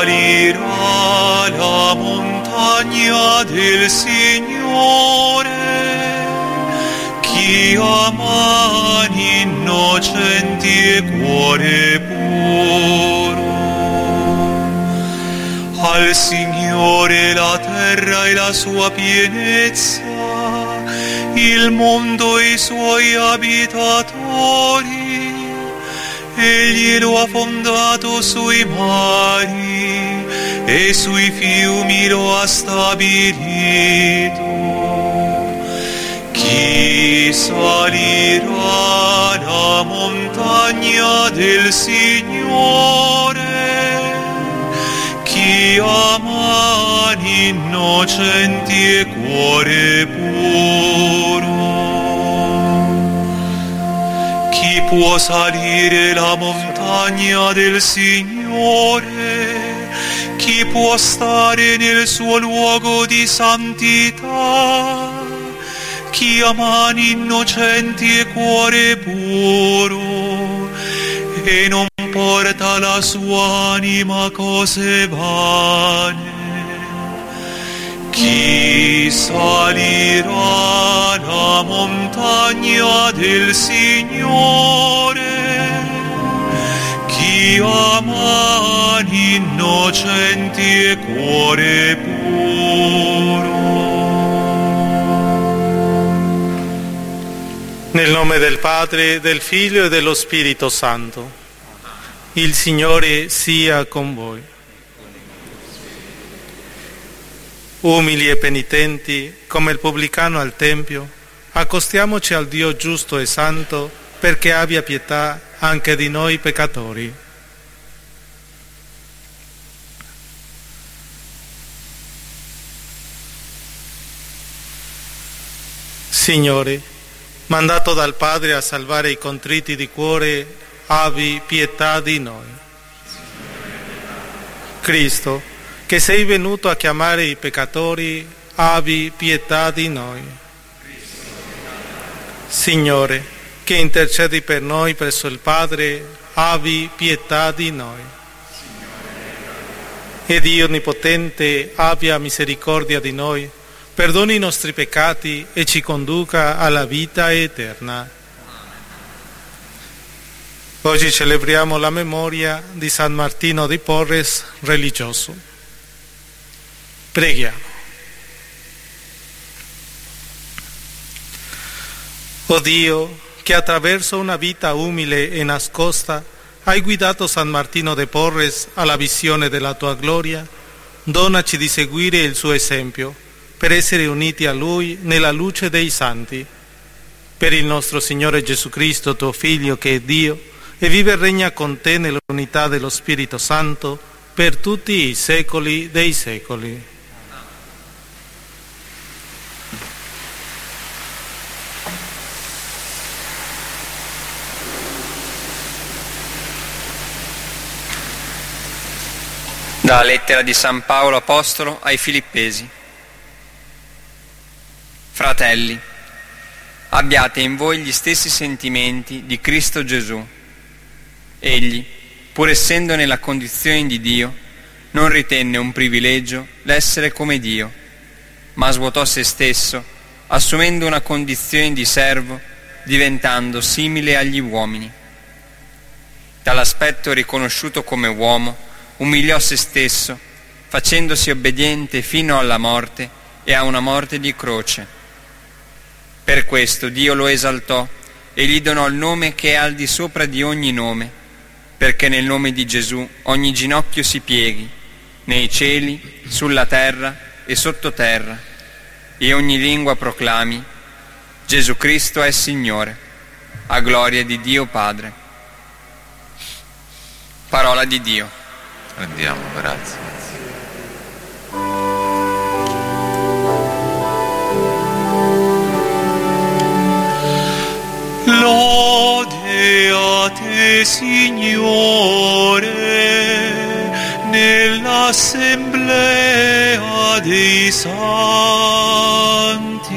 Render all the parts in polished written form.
salirà la montagna del Signore, chi ha mani innocenti e cuore puro. Al Signore la terra e la sua pienezza, il mondo e i suoi abitatori. Egli lo ha fondato sui mari e sui fiumi lo ha stabilito. Chi salirà la montagna del Signore? Chi ha mani innocenti e cuore puro. Chi può salire la montagna del Signore? Chi può stare nel suo luogo di santità? Chi ha mani innocenti e cuore puro e non porta la sua anima a cose vane. Chi salirà la montagna del Signore? Chi ha mani innocenti e cuore puro. Nel nome del Padre, del Figlio e dello Spirito Santo. Il Signore sia con voi. Umili e penitenti, come il pubblicano al Tempio, accostiamoci al Dio giusto e santo perché abbia pietà anche di noi peccatori. Signore, mandato dal Padre a salvare i contriti di cuore, abbi pietà di noi. Cristo, che sei venuto a chiamare i peccatori, abbi pietà di noi. Signore, che intercedi per noi presso il Padre, abbi pietà di noi. E Dio Onnipotente abbia misericordia di noi, perdoni i nostri peccati e ci conduca alla vita eterna. Oggi celebriamo la memoria di San Martino di Porres, religioso. Preghiamo. O Dio, che attraverso una vita umile e nascosta hai guidato San Martino de Porres alla visione della tua gloria, donaci di seguire il suo esempio, per essere uniti a Lui nella luce dei santi. Per il nostro Signore Gesù Cristo, tuo Figlio, che è Dio, e vive e regna con te nell'unità dello Spirito Santo, per tutti i secoli dei secoli. Dalla lettera di San Paolo Apostolo ai Filippesi. Fratelli, abbiate in voi gli stessi sentimenti di Cristo Gesù. Egli, pur essendo nella condizione di Dio, non ritenne un privilegio l'essere come Dio, ma svuotò se stesso, assumendo una condizione di servo, diventando simile agli uomini. Dall'aspetto riconosciuto come uomo, umiliò se stesso, facendosi obbediente fino alla morte e a una morte di croce. Per questo Dio lo esaltò e gli donò il nome che è al di sopra di ogni nome, perché nel nome di Gesù ogni ginocchio si pieghi, nei cieli, sulla terra e sottoterra, e ogni lingua proclami: Gesù Cristo è Signore, a gloria di Dio Padre. Parola di Dio. Rendiamo grazie. Lode a te, Signore, nell'assemblea dei santi.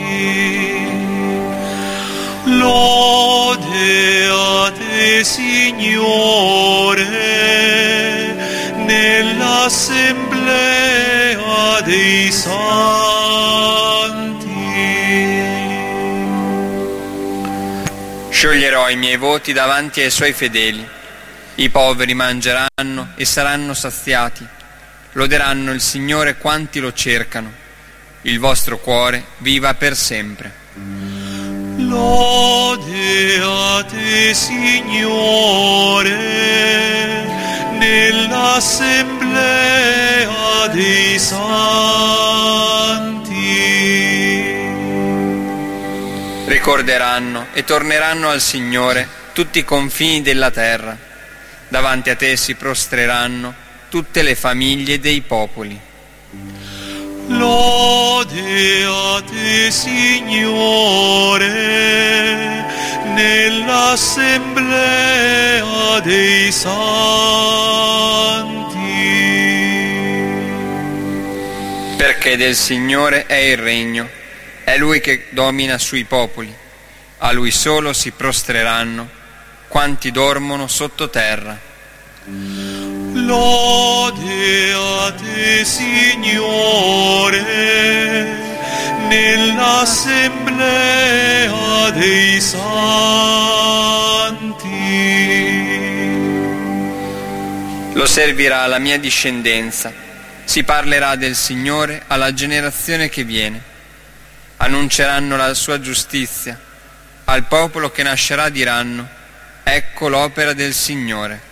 Lode a te, Signore, nell'assemblea dei santi. Scioglierò i miei voti davanti ai suoi fedeli. I poveri mangeranno e saranno saziati. Loderanno il Signore quanti lo cercano. Il vostro cuore viva per sempre. Lode a te, Signore, nell'assemblea dei santi. Ricorderanno e torneranno al Signore tutti i confini della terra. Davanti a te si prostreranno tutte le famiglie dei popoli. Lode a te, Signore, nell'assemblea dei santi. Perché del Signore è il regno, è Lui che domina sui popoli. A Lui solo si prostreranno quanti dormono sottoterra. Lode a te, Signore, nell'assemblea dei santi. Lo servirà la mia discendenza, si parlerà del Signore alla generazione che viene. Annunceranno la sua giustizia, al popolo che nascerà diranno: ecco l'opera del Signore.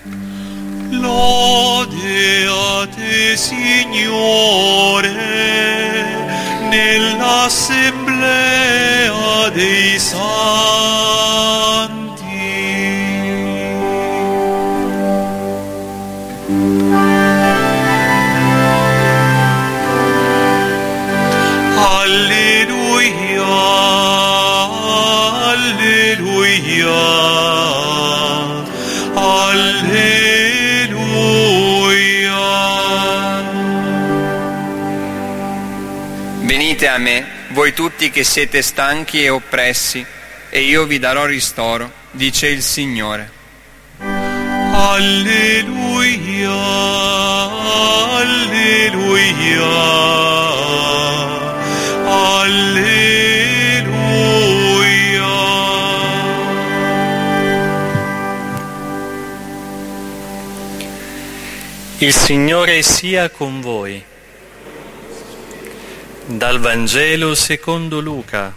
Lode a te, Signore, nell'assemblea dei santi. Alleluia, alleluia, alleluia. Venite a me, voi tutti che siete stanchi e oppressi, e io vi darò ristoro, dice il Signore. Alleluia, alleluia, alleluia. Il Signore sia con voi. Dal Vangelo secondo Luca.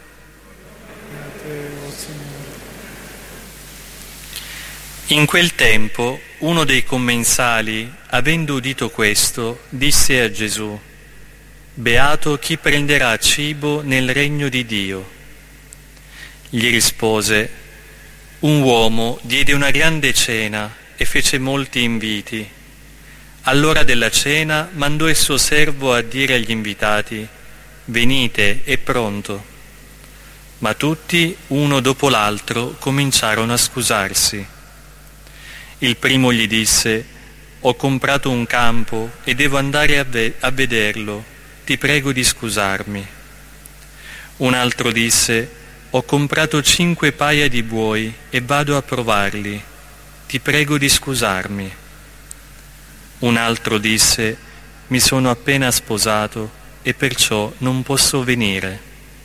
In quel tempo uno dei commensali, avendo udito questo, disse a Gesù: Beato chi prenderà cibo nel regno di Dio. Gli rispose: un uomo diede una grande cena e fece molti inviti. All'ora della cena mandò il suo servo a dire agli invitati: venite, è pronto. Ma tutti, uno dopo l'altro, cominciarono a scusarsi. Il primo gli disse: ho comprato un campo e devo andare a vederlo, ti prego di scusarmi. Un altro disse: ho comprato 5 paia di buoi e vado a provarli, ti prego di scusarmi. Un altro disse: mi sono appena sposato e perciò non posso venire.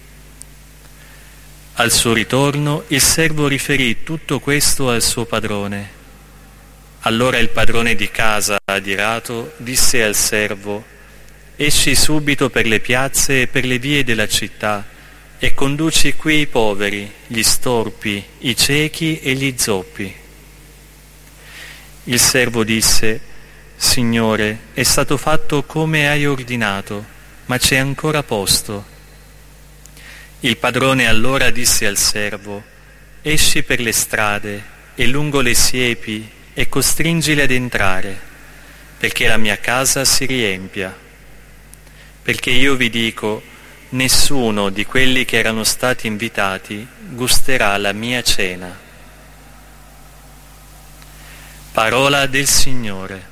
Al suo ritorno il servo riferì tutto questo al suo padrone. Allora il padrone di casa, adirato, disse al servo: esci subito per le piazze e per le vie della città e conduci qui i poveri, gli storpi, i ciechi e gli zoppi. Il servo disse: Signore, è stato fatto come hai ordinato, ma c'è ancora posto. Il padrone allora disse al servo: esci per le strade e lungo le siepi e costringili ad entrare, perché la mia casa si riempia. Perché io vi dico, nessuno di quelli che erano stati invitati gusterà la mia cena. Parola del Signore.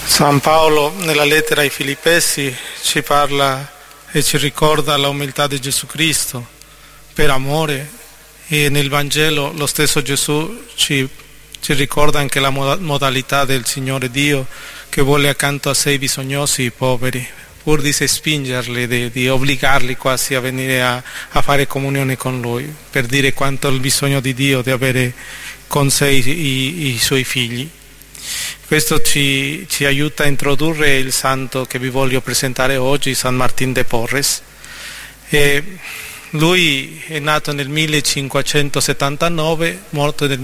San Paolo nella lettera ai Filippesi ci parla e ci ricorda la umiltà di Gesù Cristo per amore, e nel Vangelo lo stesso Gesù ci ricorda anche la modalità del Signore Dio che vuole accanto a sé i bisognosi, i poveri, pur di spingerli, di obbligarli quasi a venire a fare comunione con Lui, per dire quanto il bisogno di Dio di avere con sé i suoi figli. Questo ci aiuta a introdurre il santo che vi voglio presentare oggi, San Martín de Porres. Lui è nato nel 1579, morto nel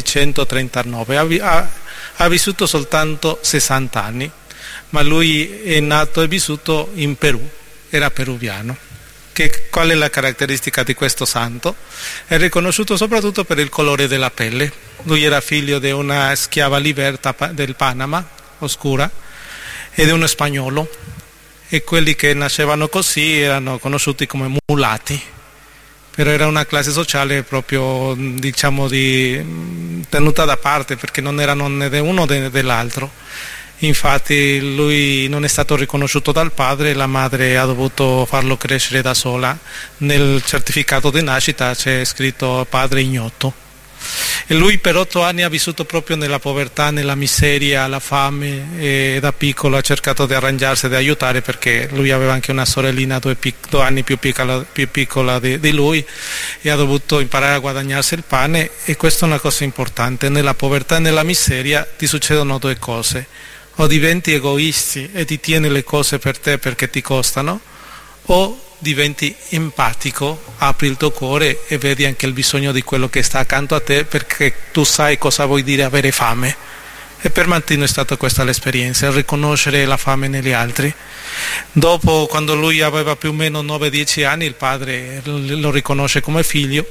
1639, ha vissuto soltanto 60 anni, ma lui è nato e vissuto in Perù, era peruviano. Qual è la caratteristica di questo santo? È riconosciuto soprattutto per il colore della pelle. Lui era figlio di una schiava liberta del Panama, oscura, e di uno spagnolo, e quelli che nascevano così erano conosciuti come mulati, però era una classe sociale proprio, diciamo, tenuta da parte, perché non erano né dell'uno né dell'altro. Infatti lui non è stato riconosciuto dal padre, la madre ha dovuto farlo crescere da sola. Nel certificato di nascita c'è scritto padre ignoto. E lui per 8 anni ha vissuto proprio nella povertà, nella miseria, la fame, e da piccolo ha cercato di arrangiarsi e di aiutare, perché lui aveva anche una sorellina 2 anni più piccola di lui, e ha dovuto imparare a guadagnarsi il pane. E questa è una cosa importante: nella povertà e nella miseria ti succedono 2 cose: o diventi egoisti e ti tieni le cose per te perché ti costano, o diventi empatico, apri il tuo cuore e vedi anche il bisogno di quello che sta accanto a te, perché tu sai cosa vuol dire avere fame. E per Martino è stata questa l'esperienza, riconoscere la fame negli altri. Dopo, quando lui aveva più o meno 9-10 anni, il padre lo riconosce come figlio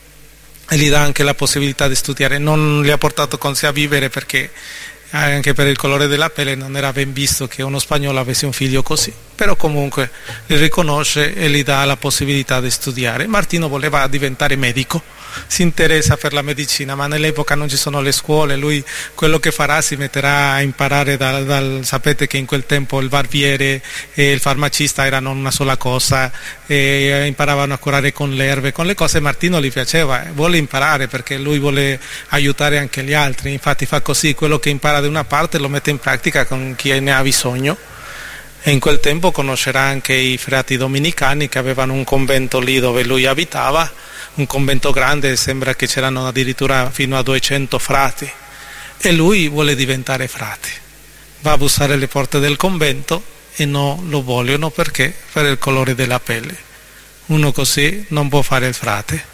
e gli dà anche la possibilità di studiare. Non li ha portato con sé a vivere, perché anche per il colore della pelle non era ben visto che uno spagnolo avesse un figlio così, però comunque li riconosce e gli dà la possibilità di studiare. Martino voleva diventare medico, si interessa per la medicina, ma nell'epoca non ci sono le scuole. Lui quello che farà, si metterà a imparare sapete che in quel tempo il barbiere e il farmacista erano una sola cosa, e imparavano a curare con le erbe, con le cose. Martino gli piaceva, vuole imparare perché lui vuole aiutare anche gli altri. Infatti fa così: quello che impara da una parte lo mette in pratica con chi ne ha bisogno. E in quel tempo conoscerà anche i frati domenicani, che avevano un convento lì dove lui abitava, un convento grande, sembra che c'erano addirittura fino a 200 frati, e lui vuole diventare frate. Va a bussare alle porte del convento e non lo vogliono, perché per il colore della pelle. Uno così non può fare il frate.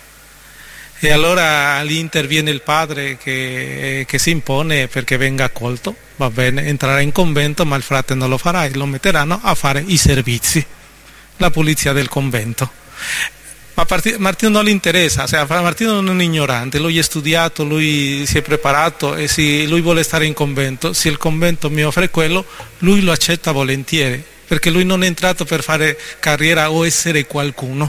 E allora lì interviene il padre che si impone perché venga accolto. Va bene, entrerà in convento, ma il frate non lo farà, e lo metteranno a fare i servizi, la pulizia del convento. Ma Martino non gli interessa, Martino non è un ignorante, lui è studiato, lui si è preparato, e lui vuole stare in convento. Se il convento mi offre quello, lui lo accetta volentieri, perché lui non è entrato per fare carriera o essere qualcuno.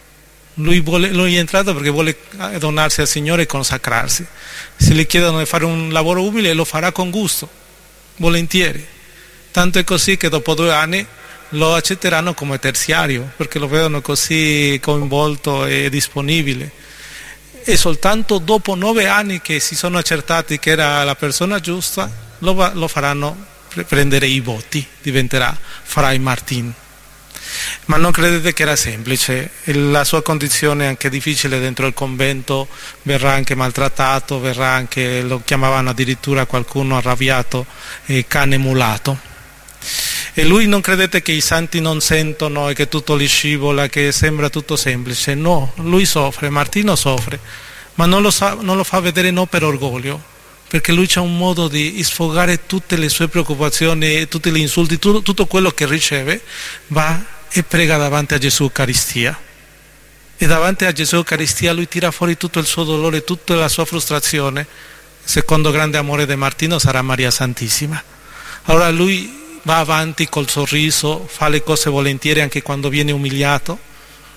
Lui è entrato perché vuole donarsi al Signore e consacrarsi. Se gli chiedono di fare un lavoro umile, lo farà con gusto, volentieri. Tanto è così che dopo 2 anni lo accetteranno come terziario, perché lo vedono così coinvolto e disponibile. E soltanto dopo 9 anni che si sono accertati che era la persona giusta, lo faranno prendere i voti, diventerà Fray Martín. Ma non credete che era semplice, la sua condizione è anche difficile dentro il convento, verrà anche maltrattato, lo chiamavano addirittura, qualcuno arrabbiato, cane mulato. E lui, non credete che i santi non sentono e che tutto gli scivola, che sembra tutto semplice. No, lui soffre, Martino soffre, ma non lo fa vedere, non per orgoglio, perché lui c'ha un modo di sfogare tutte le sue preoccupazioni, tutti gli insulti, tutto quello che riceve, va e prega davanti a Gesù Eucaristia. E davanti a Gesù Eucaristia lui tira fuori tutto il suo dolore, tutta la sua frustrazione. Il secondo grande amore di Martino sarà Maria Santissima. Allora lui va avanti col sorriso, fa le cose volentieri anche quando viene umiliato,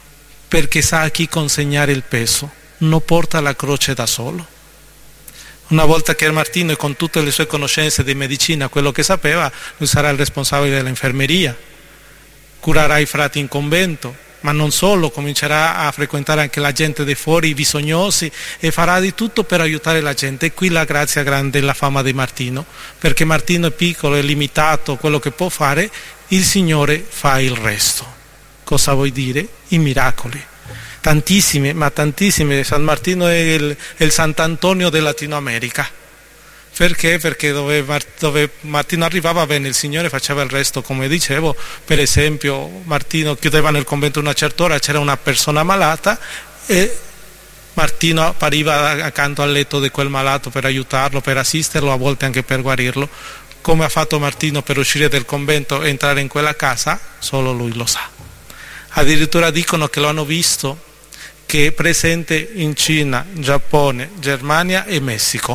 perché sa a chi consegnare il peso, non porta la croce da solo. Una volta che Martino, con tutte le sue conoscenze di medicina, quello che sapeva, lui sarà il responsabile dell'infermeria, curerà i frati in convento, ma non solo, comincerà a frequentare anche la gente di fuori, i bisognosi, e farà di tutto per aiutare la gente. E qui la grazia grande e la fama di Martino, perché Martino è piccolo, è limitato, quello che può fare, il Signore fa il resto. Cosa vuoi dire? I miracoli. Tantissime, ma tantissime. San Martino è il Sant'Antonio del Latino America. Perché? Perché dove Martino arrivava, bene, il Signore faceva il resto, come dicevo. Per esempio, Martino chiudeva nel convento una certa ora, c'era una persona malata e Martino appariva accanto al letto di quel malato per aiutarlo, per assisterlo, a volte anche per guarirlo. Come ha fatto Martino per uscire dal convento e entrare in quella casa, solo lui lo sa. Addirittura dicono che lo hanno visto, che è presente in Cina, Giappone, Germania e Messico.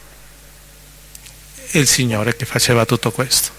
È il Signore che faceva tutto questo.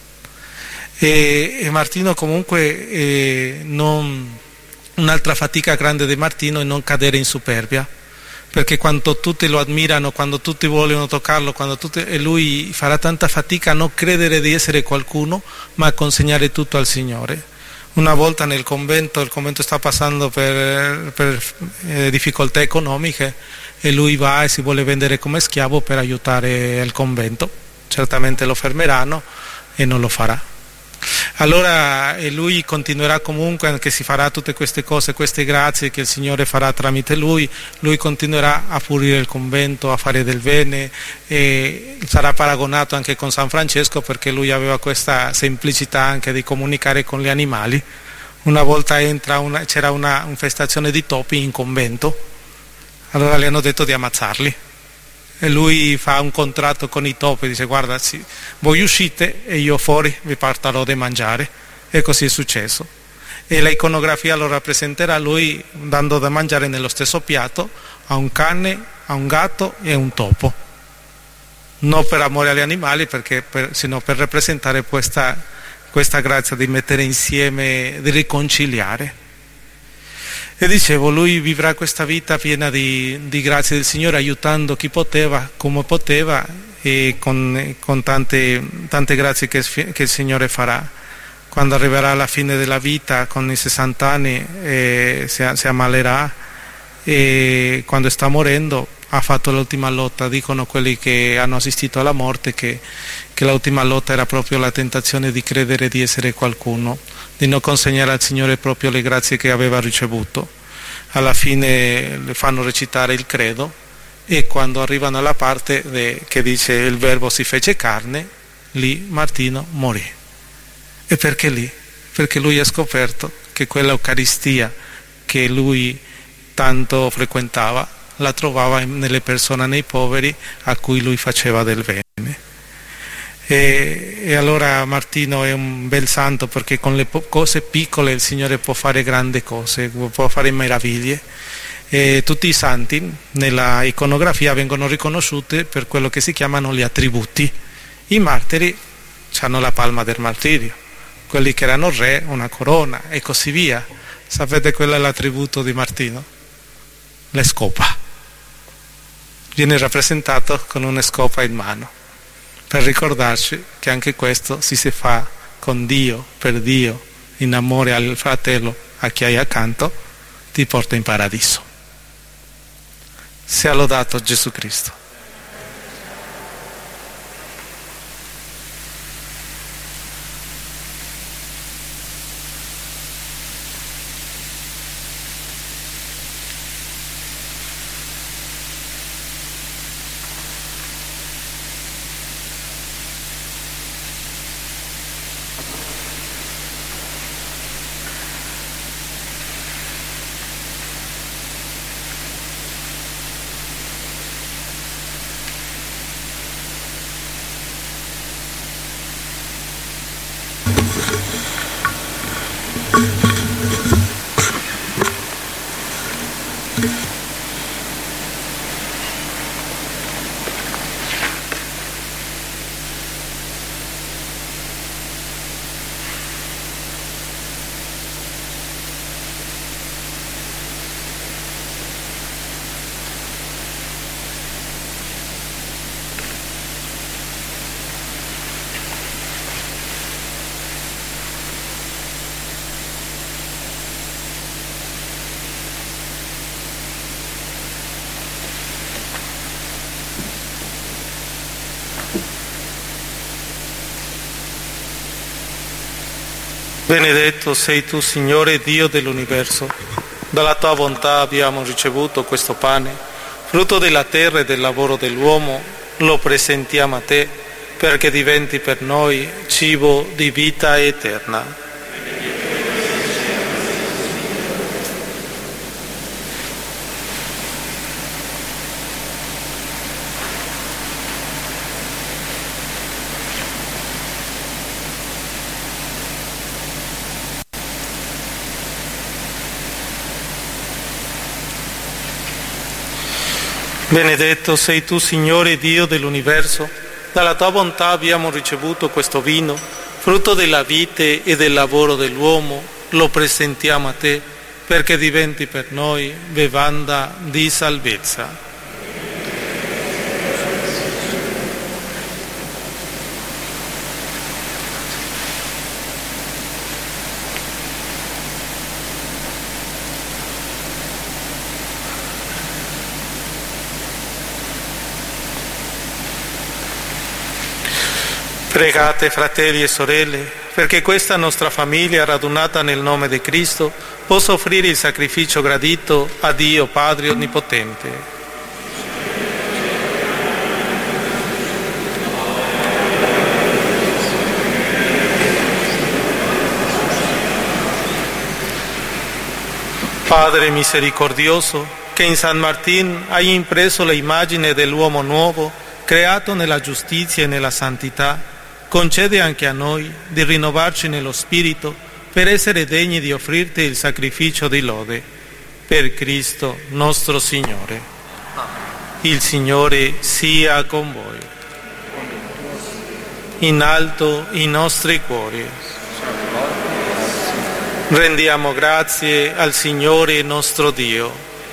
E Martino comunque, un'altra fatica grande di Martino è non cadere in superbia, perché quando tutti lo ammirano, quando tutti vogliono toccarlo, e lui farà tanta fatica a non credere di essere qualcuno, ma a consegnare tutto al Signore. Una volta nel convento, il convento sta passando per difficoltà economiche e lui va e si vuole vendere come schiavo per aiutare il convento. Certamente lo fermeranno e non lo farà. Allora lui continuerà comunque, anche si farà tutte queste cose, queste grazie che il Signore farà tramite lui continuerà a pulire il convento, a fare del bene, e sarà paragonato anche con San Francesco, perché lui aveva questa semplicità anche di comunicare con gli animali. Una volta c'era una infestazione di topi in convento, allora le hanno detto di ammazzarli. E lui fa un contratto con i topi, dice: guarda, voi uscite e io fuori vi porterò da mangiare. E così è successo. E la iconografia lo rappresenterà lui dando da mangiare nello stesso piatto a un cane, a un gatto e a un topo. Non per amore agli animali, sino per rappresentare questa grazia di mettere insieme, di riconciliare. E dicevo, lui vivrà questa vita piena di grazie del Signore, aiutando chi poteva, come poteva, e con tante grazie che il Signore farà. Quando arriverà alla fine della vita, con i 60 anni, si ammalerà, e quando sta morendo ha fatto l'ultima lotta. Dicono quelli che hanno assistito alla morte che l'ultima lotta era proprio la tentazione di credere di essere qualcuno, di non consegnare al Signore proprio le grazie che aveva ricevuto. Alla fine le fanno recitare il credo, e quando arrivano alla parte che dice il Verbo si fece carne, lì Martino morì. E perché lì? Perché lui ha scoperto che quella Eucaristia che lui tanto frequentava la trovava nelle persone, nei poveri, a cui lui faceva del bene. E allora Martino è un bel santo, perché con le cose piccole il Signore può fare grandi cose, può fare meraviglie. E tutti i santi nella iconografia vengono riconosciuti per quello che si chiamano gli attributi. I martiri hanno la palma del martirio, quelli che erano re una corona e così via. Sapete qual è l'attributo di Martino? La scopa. Viene rappresentato con una scopa in mano, per ricordarci che anche questo si fa con Dio, per Dio, in amore al fratello, a chi hai accanto, ti porta in paradiso. Sia lodato Gesù Cristo. Benedetto sei tu, Signore Dio dell'universo. Dalla tua bontà abbiamo ricevuto questo pane, frutto della terra e del lavoro dell'uomo. Lo presentiamo a te perché diventi per noi cibo di vita eterna. Benedetto sei tu, Signore Dio dell'universo. Dalla tua bontà abbiamo ricevuto questo vino, frutto della vite e del lavoro dell'uomo. Lo presentiamo a te perché diventi per noi bevanda di salvezza. Pregate, fratelli e sorelle, perché questa nostra famiglia radunata nel nome di Cristo possa offrire il sacrificio gradito a Dio Padre Onnipotente. Padre misericordioso, che in San Martín hai impresso l'immagine dell'uomo nuovo, creato nella giustizia e nella santità, concede anche a noi di rinnovarci nello spirito per essere degni di offrirti il sacrificio di lode. Per Cristo nostro Signore. Il Signore sia con voi. In alto i nostri cuori. Rendiamo grazie al Signore nostro Dio.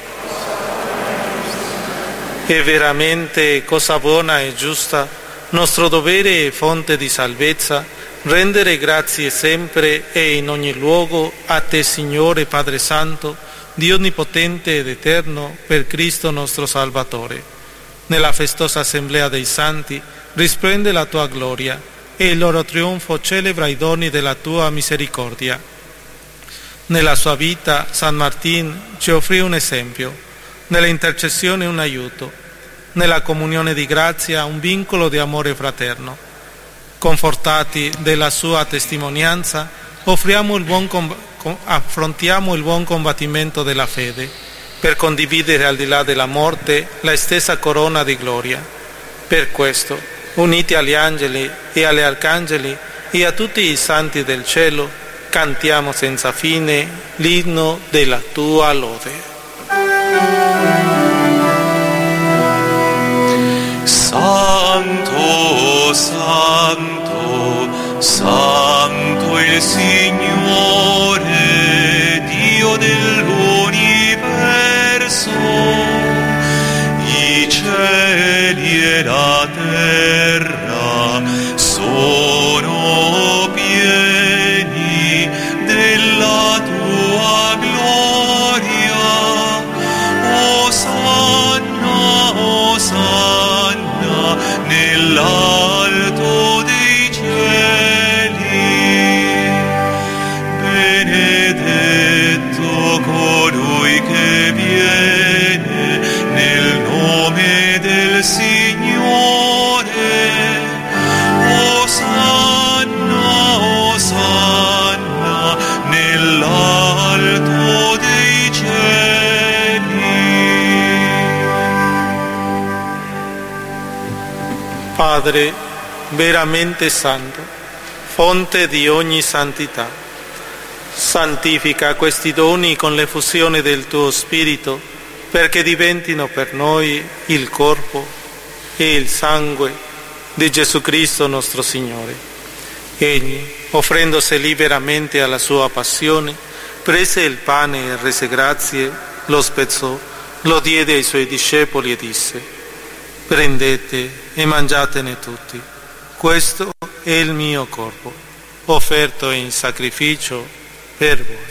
È veramente cosa buona e giusta, nostro dovere e fonte di salvezza, rendere grazie sempre e in ogni luogo a te, Signore Padre Santo, Dio Onnipotente ed Eterno, per Cristo nostro Salvatore. Nella festosa assemblea dei santi risplende la tua gloria e il loro trionfo celebra i doni della tua misericordia. Nella sua vita San Martín ci offrì un esempio, nella intercessione un aiuto, nella comunione di grazia un vincolo di amore fraterno. Confortati della sua testimonianza, affrontiamo il buon combattimento della fede, per condividere al di là della morte la stessa corona di gloria. Per questo, uniti agli angeli e agli arcangeli e a tutti i santi del cielo, cantiamo senza fine l'inno della tua lode. Santo, santo, santo il Signore, Dio dell'universo. I cieli e la terra sono pieni della tua gloria. Osanna, Osanna nell'alto dei cieli. Benedetto colui che viene nel nome del Signore. Osanna, Osanna nell'alto dei cieli. Padre veramente santo, fonte di ogni santità, santifica questi doni con l'effusione del tuo Spirito, perché diventino per noi il corpo e il sangue di Gesù Cristo nostro Signore. Egli, offrendosi liberamente alla sua passione, prese il pane e rese grazie, lo spezzò, lo diede ai suoi discepoli e disse: prendete e mangiatene tutti, questo è il mio corpo, offerto in sacrificio per voi.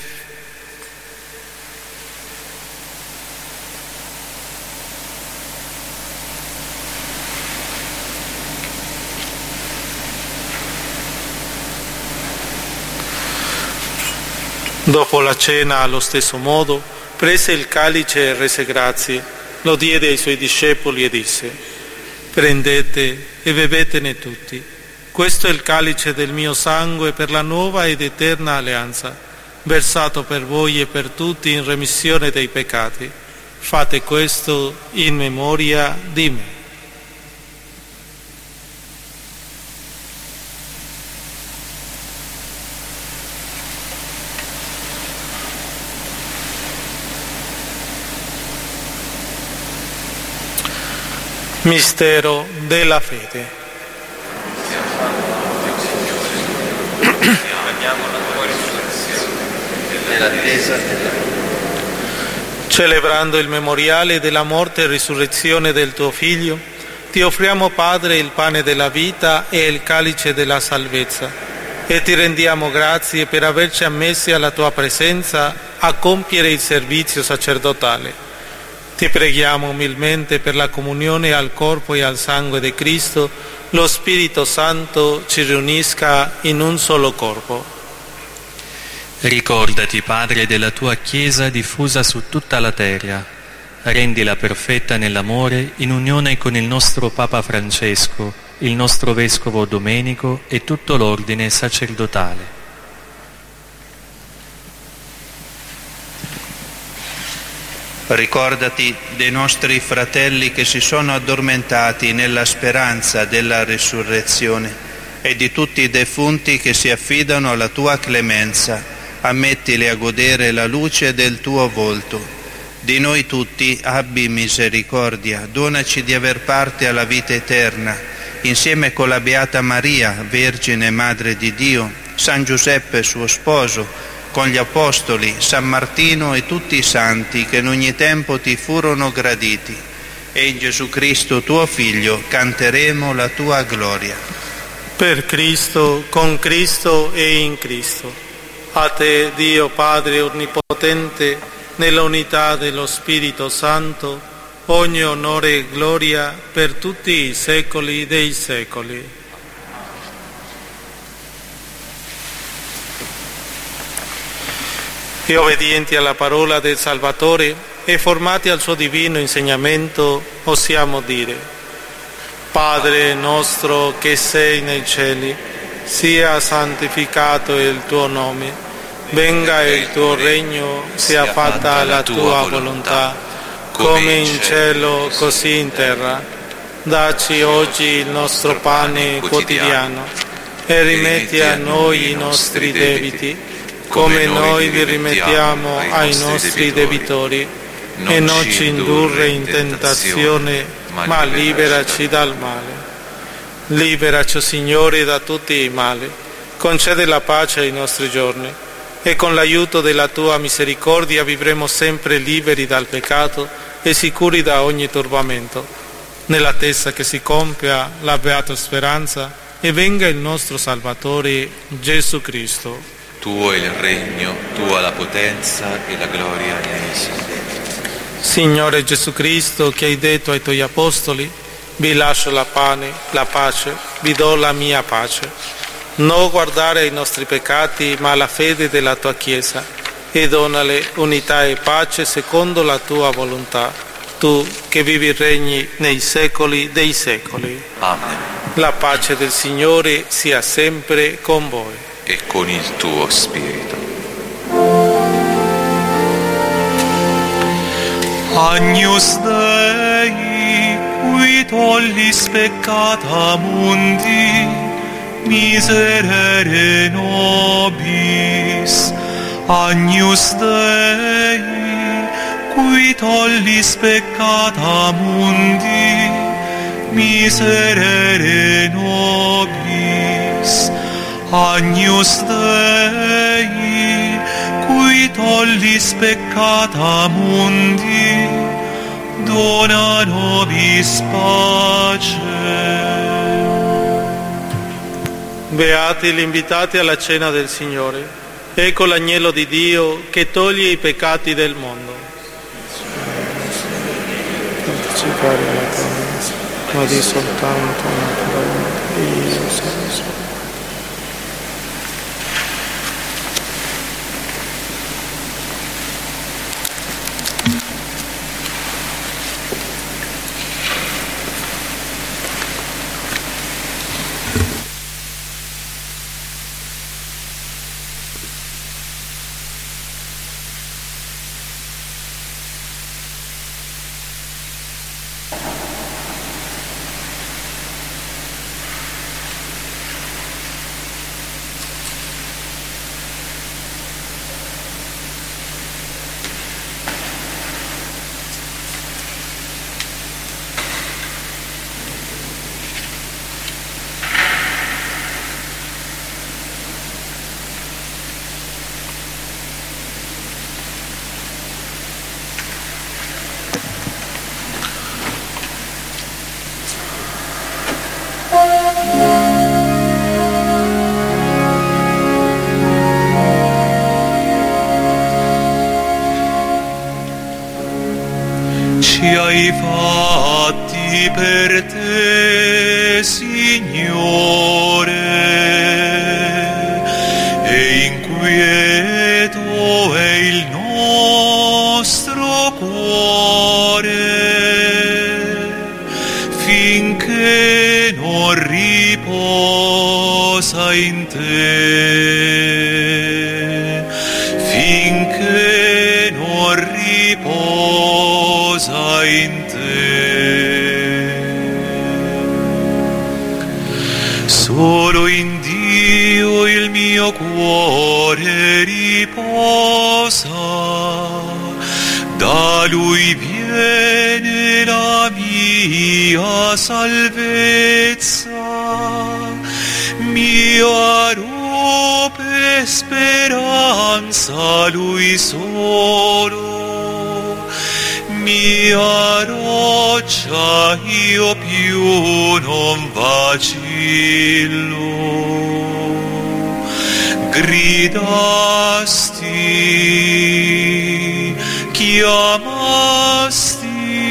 Dopo la cena, allo stesso modo, prese il calice e rese grazie, lo diede ai suoi discepoli e disse: «Prendete e bevetene tutti. Questo è il calice del mio sangue per la nuova ed eterna alleanza, versato per voi e per tutti in remissione dei peccati. Fate questo in memoria di me». Mistero della fede. Celebrando il memoriale della morte e risurrezione del tuo Figlio, ti offriamo, Padre, il pane della vita e il calice della salvezza, e ti rendiamo grazie per averci ammessi alla tua presenza a compiere il servizio sacerdotale. Ti preghiamo umilmente per la comunione al corpo e al sangue di Cristo, lo Spirito Santo ci riunisca in un solo corpo. Ricordati, Padre, della tua Chiesa diffusa su tutta la terra. Rendila perfetta nell'amore, in unione con il nostro Papa Francesco, il nostro Vescovo Domenico e tutto l'ordine sacerdotale. Ricordati dei nostri fratelli che si sono addormentati nella speranza della risurrezione e di tutti i defunti che si affidano alla tua clemenza. Ammettili a godere la luce del tuo volto. Di noi tutti abbi misericordia, donaci di aver parte alla vita eterna, insieme con la Beata Maria, Vergine Madre di Dio, San Giuseppe suo sposo, con gli Apostoli, San Martino e tutti i santi che in ogni tempo ti furono graditi. E in Gesù Cristo tuo Figlio canteremo la tua gloria. Per Cristo, con Cristo e in Cristo. A te, Dio Padre Onnipotente, nella unità dello Spirito Santo, ogni onore e gloria per tutti i secoli dei secoli. E obbedienti alla parola del Salvatore e formati al suo divino insegnamento, osiamo dire: Padre nostro che sei nei cieli, sia santificato il tuo nome, venga il tuo regno, sia fatta la tua volontà, come in cielo così in terra. Dacci oggi il nostro pane quotidiano e rimetti a noi i nostri debiti, come noi vi rimettiamo ai nostri debitori, e non ci indurre in tentazione, ma liberaci dal male. Liberaci, Signore, da tutti i mali, concede la pace ai nostri giorni, e con l'aiuto della tua misericordia vivremo sempre liberi dal peccato e sicuri da ogni turbamento, nell'attesa che si compia la beata speranza e venga il nostro Salvatore Gesù Cristo. Tuo è il regno, tua la potenza e la gloria nei secoli. Signore Gesù Cristo, che hai detto ai tuoi Apostoli: vi lascio la pace, vi do la mia pace. Non guardare ai nostri peccati, ma alla fede della tua Chiesa, e donale unità e pace secondo la tua volontà, tu che vivi e regni nei secoli dei secoli. Amen. La pace del Signore sia sempre con voi. E con il tuo spirito. Agnus Dei, qui tollis peccata mundi, miserere nobis. Agnus Dei, qui tollis peccata mundi, miserere nobis. Agnus Dei, qui tollis peccata mundi, dona nobis pace. Beati gli invitati alla cena del Signore. Ecco l'agnello di Dio che toglie i peccati del mondo. Partecipare alla promessa, ma di soltanto una parola e io sarò salvo. ci hai fatti per te, Signore, e inquieto è il nostro cuore, finché non riposa in te, finché non riposa in te. Solo in Dio il mio cuore riposa, da Lui viene la mia salvezza, mia rope speranza Lui solo, mia roccia, io più non vacillo. Gridasti, chiamasti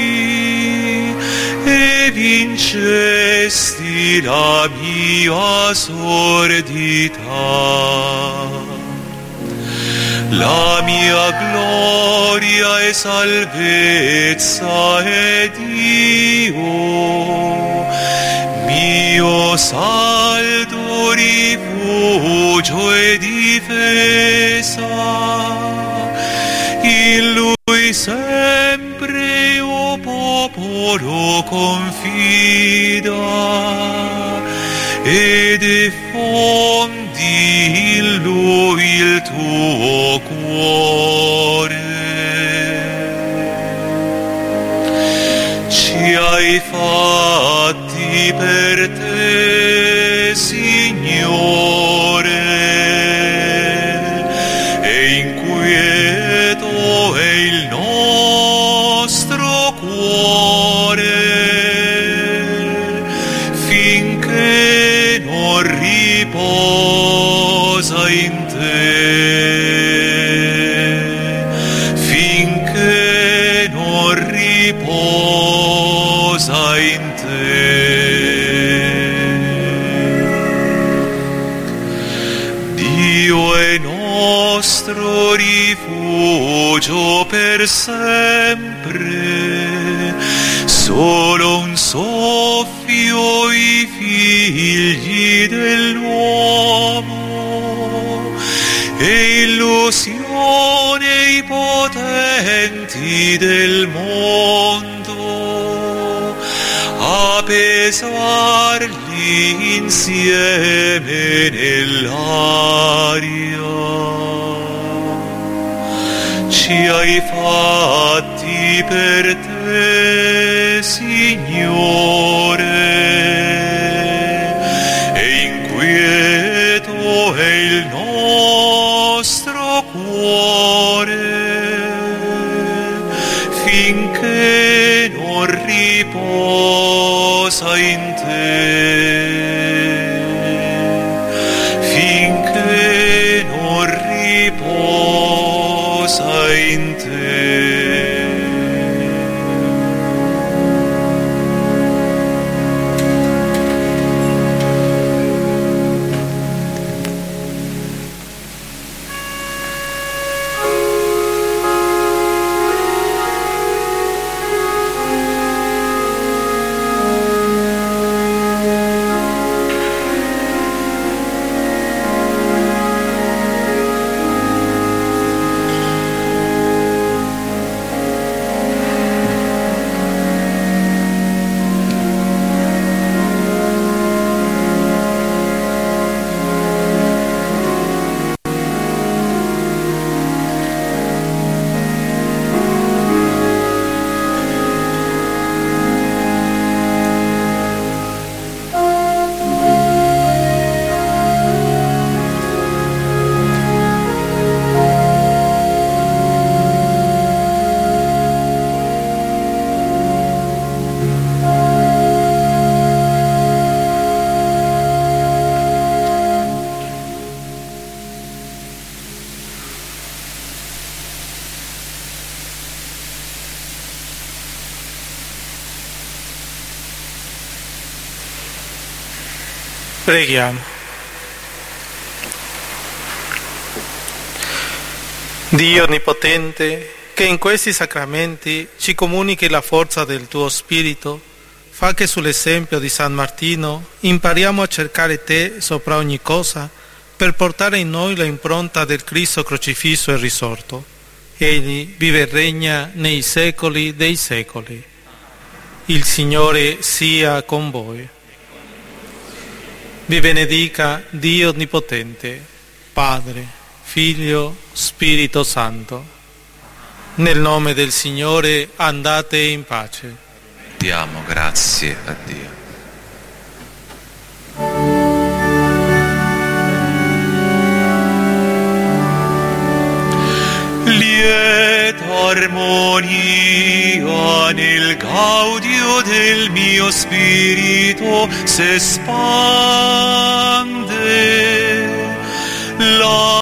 e vincesti la mia sordità. La mia gloria e salvezza è Dio, mio saldo rifugio e difesa. In Lui sempre, o popolo, confida ed effondi in Lui il tuo cuore. Ci hai fatti per te, Signore, e inquieto è il nostro cuore, finché non riposa in te, finché non riposa in te. Dio è nostro rifugio per sempre, solo un soffio i figli dell'uomo e illusione i potenti del mondo a pesarli insieme nell'aria. Ci hai fatti per te, Signore, e inquieto è il nostro cuore, finché non riposa in te, finché non riposa in te. Preghiamo. Dio Onnipotente, che in questi sacramenti ci comunichi la forza del tuo Spirito, fa che sull'esempio di San Martino impariamo a cercare te sopra ogni cosa per portare in noi l'impronta del Cristo crocifisso e risorto. Egli vive e regna nei secoli dei secoli. Il Signore sia con voi. Vi benedica Dio Onnipotente, Padre, Figlio, Spirito Santo. Nel nome del Signore andate in pace. Diamo grazie a Dio. Lieta armonia nel gaudio del mio spirito s'espande.